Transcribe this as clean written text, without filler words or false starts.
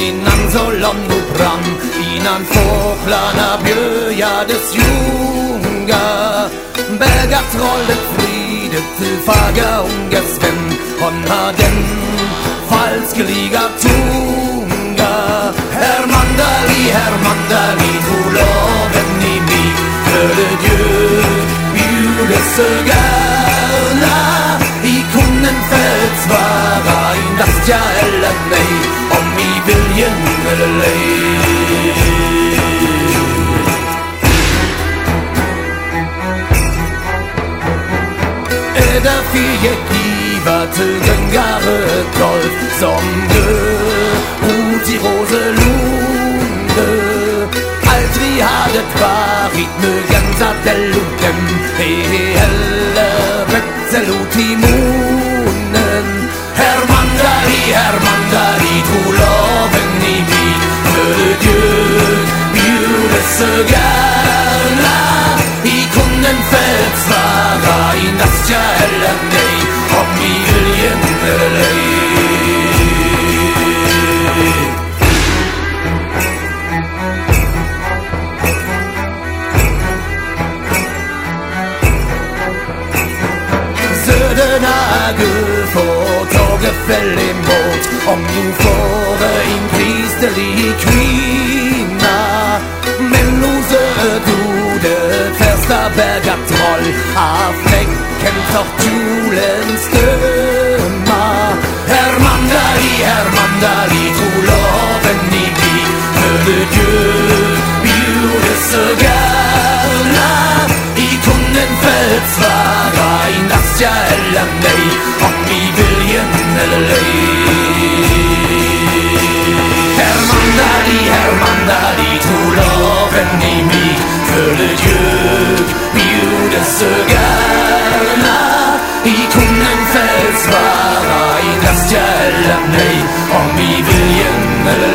innan så långt och brann innan fåglarna bjöjades junga Bergat trollet fridet till faga unges vän hon har den falskeliga tunga Herr Mandali, tro loven i mig Före Gud bjudes så gärna I kunden föds vara endast ja eller nej Om I viljen eller ej Därför gick Ivar till gängare golf Som ut i Roselunde Aldrig hade varit mögens att eludem Heller växelot i munnen Herr Mandali, tro loven i mig För Gud bjudes så gärna I kunden föds vara endast ja eller nej Om I viljen eller ej Södernager får taget väl emot Om du får en kristelig kvinna Men låser du det första bergat troll Av fläcken för kjolens stöma Herr Mandali, tro loven i mig För Gud bjudes så gärna I kunden föds vara endast ja eller nej Om I viljen eller ej Herr Mandali, tro loven i mig För Gud bjudes så gärna I kunden föds vara endast ja eller nej Om I viljen eller